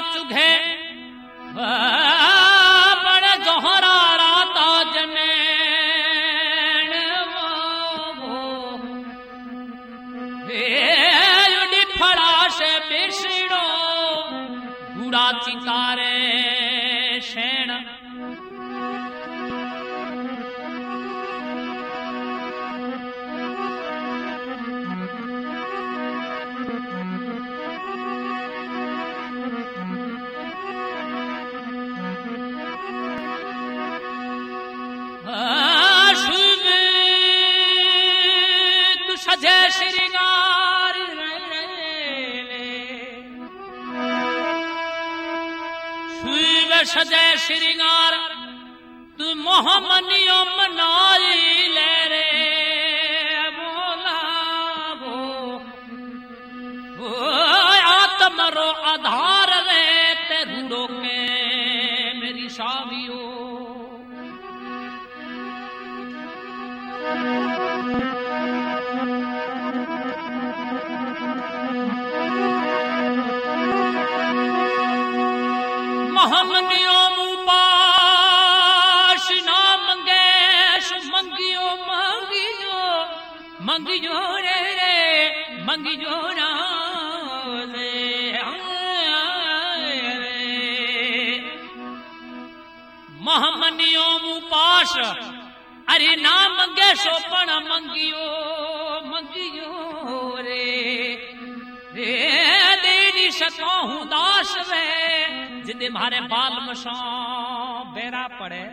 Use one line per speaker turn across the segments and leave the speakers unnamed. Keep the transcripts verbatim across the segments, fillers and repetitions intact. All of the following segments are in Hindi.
चुघे बड़ जोहरा राता जनेण उड़ी फड़ा से बेसड़ो गुड़ा चिकारे शेण सजे श्रृंगार सुईव सजे श्रृंगार तू मोहमनियो मनाई ले रे बोला वो वो आत्मरो आधार रे ते रूड़ो के मेरी सावियो महमनियो मुबाश ना मंगेश मंगियो मंगियो मंगियो रे रे मंगियो ना रे महमनियो मुबाश अरे ना मंगेशो पण मंगियो मंगियो रे रे देनी सको हूँ दास वे जिदे मारे बाल मशा बेरा पड़े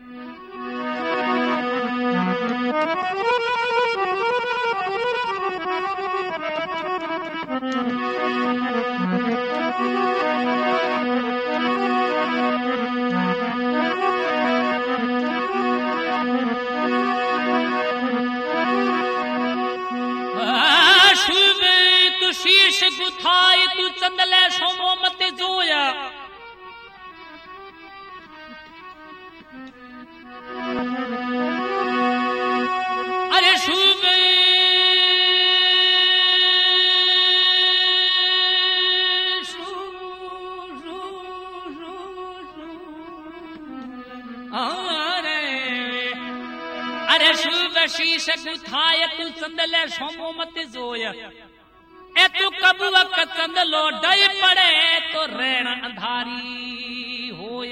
तू शीश गुथाई तू चंदले सोमो मत जोया अरे शुभ अरे शुभ शीश गुथाय तू चंदले सोमो मत जोया ए तू कब वक्त चंदलो डय पड़े तो रैण अंधारी होय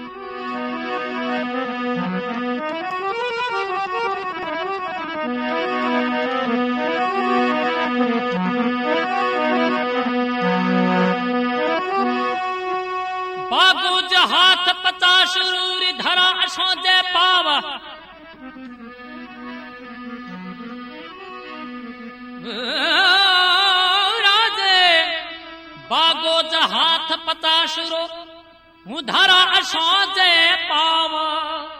बागो जहाथ पचास रूरी धरा असो जे पावा बागो जहाथ पताशरो हूँ धरा असाजे पावा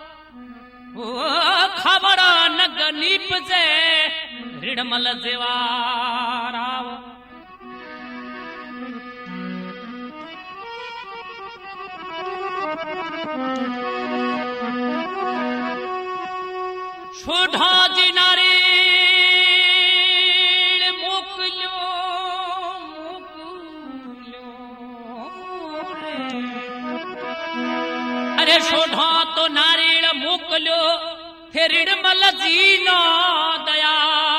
खबरा नग नीप जे रिडमल जेवाराव छोढ़ा जी नारी अरे सोढ़ा तो नारीण मोकल्यो थे रिडमल जीनो दया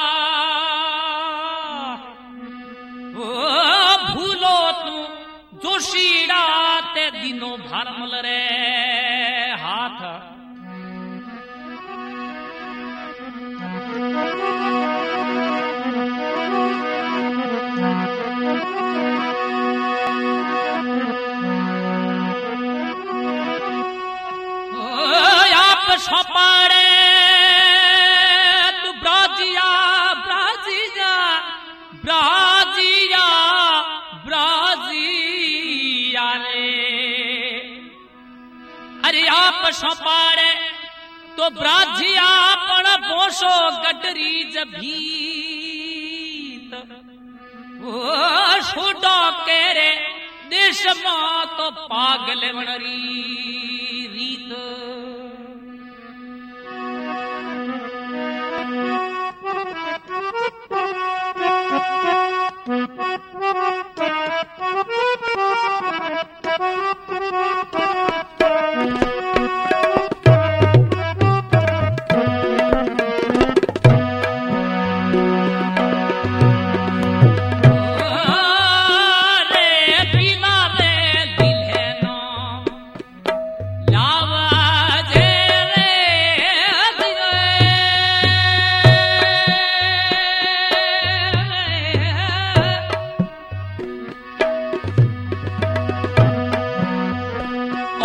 ओ भूलो तू जोशीड़ा ते दिनो भरमल रे हाथ सपाड़े तू ब्राजिया ब्राजिया ब्राजिया ब्राजिया रे अरे आप सपाड़े तो ब्राजिया पण बोसो गडरी जभीत ओ छोड़ो केरे देश मां तो पागल वणरी रीत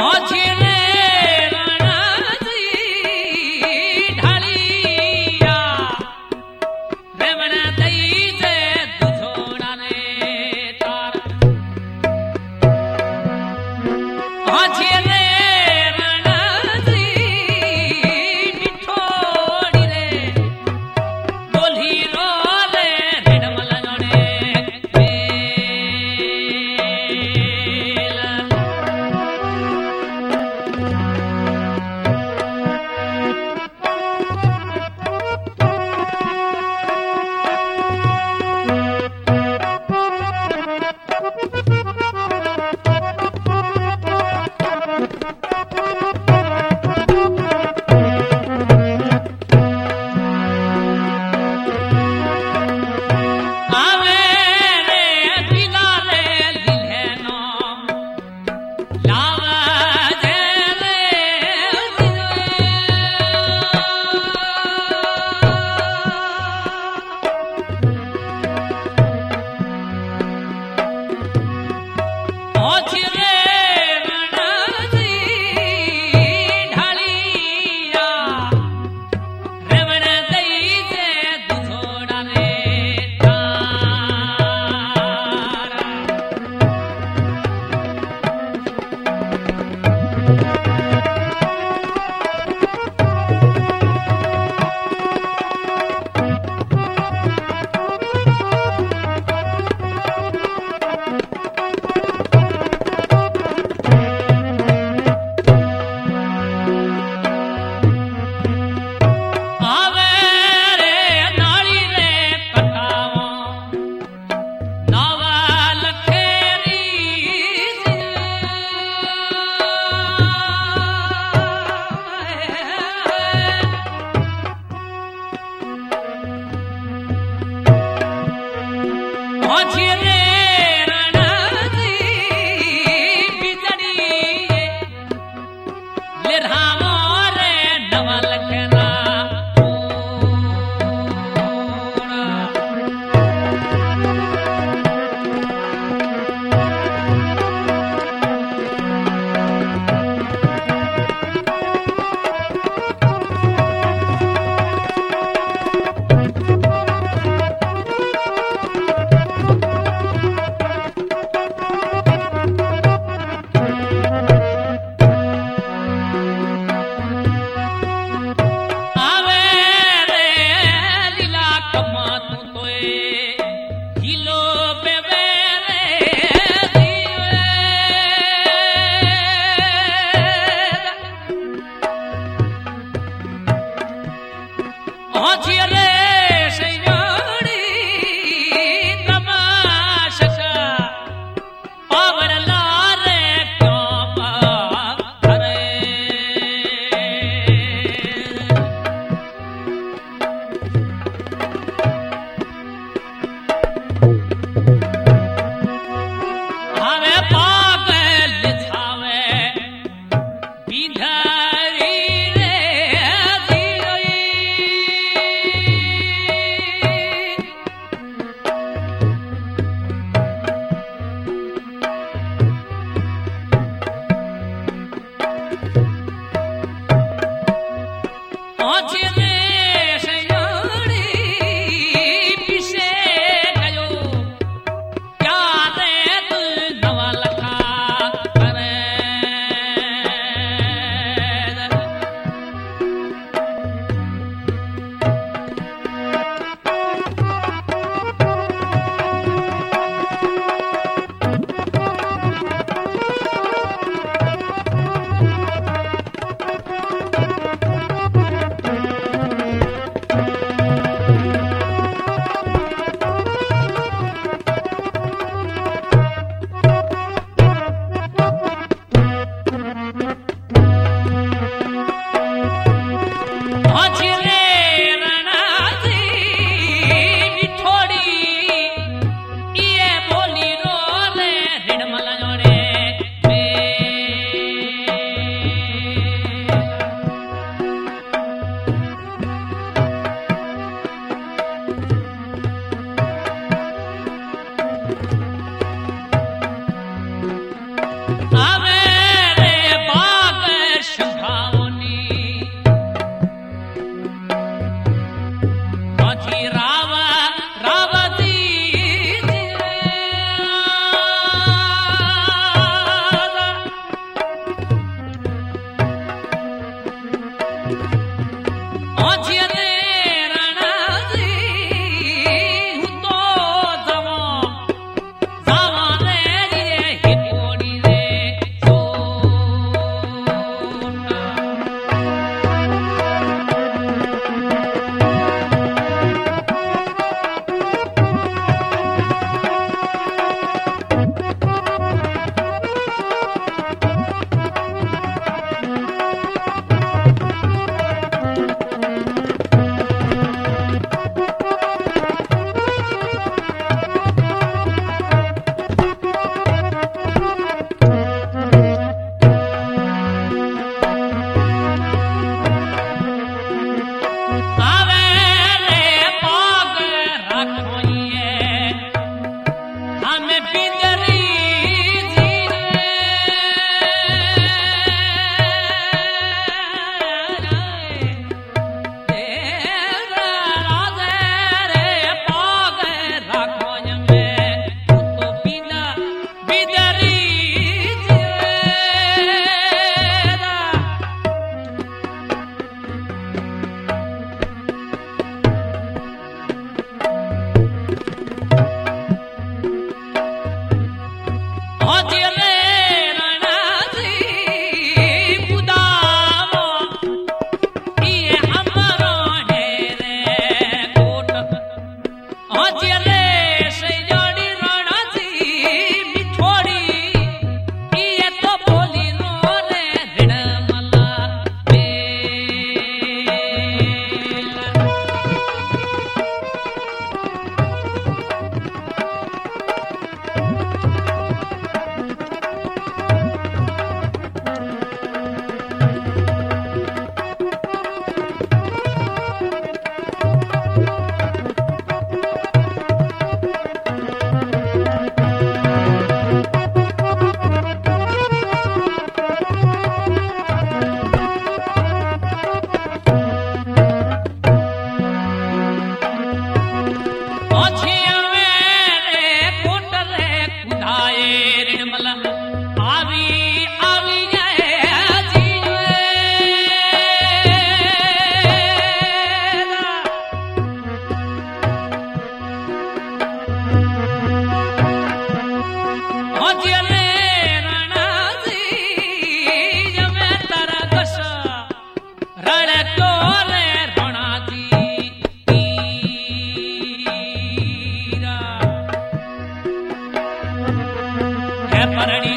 आवे रे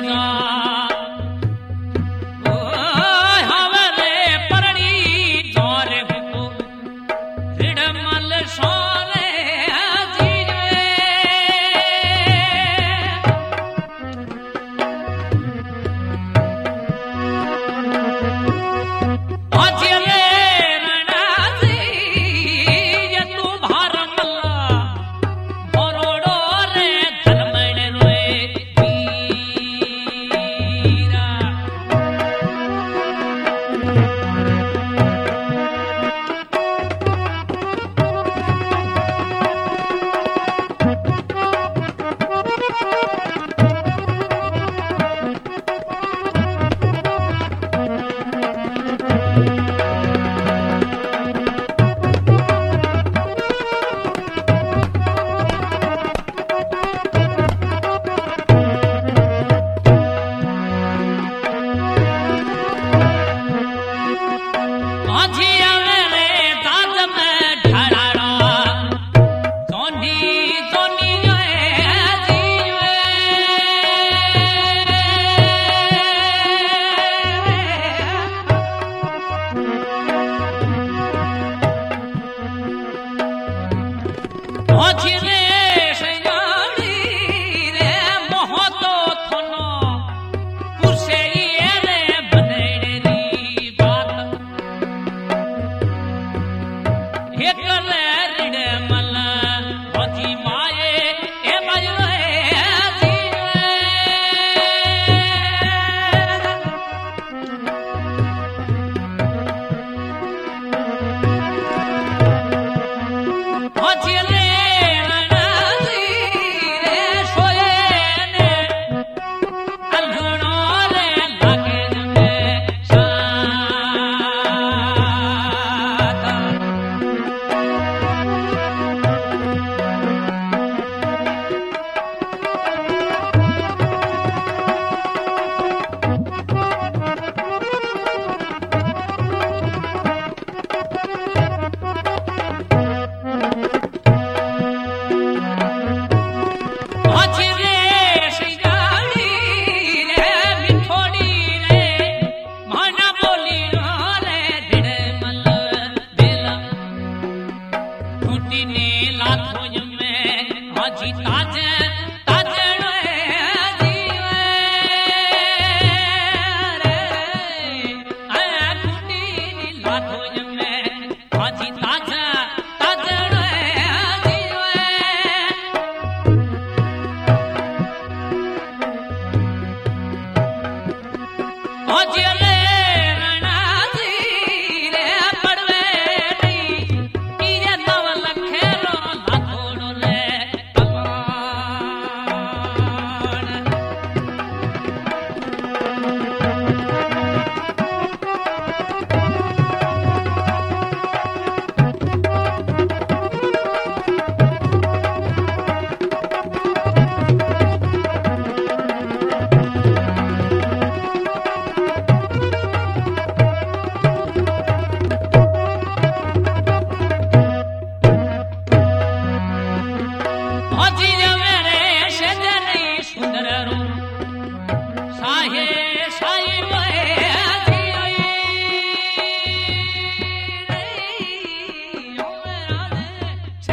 जा ओ हवले परणी जोरे को रिडमल सोरे जीवे अजले रणाजी ये तू भारमल्ला बरोड़ो रे धर्मण रोए वीरा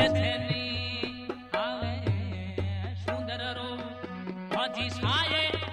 जी साये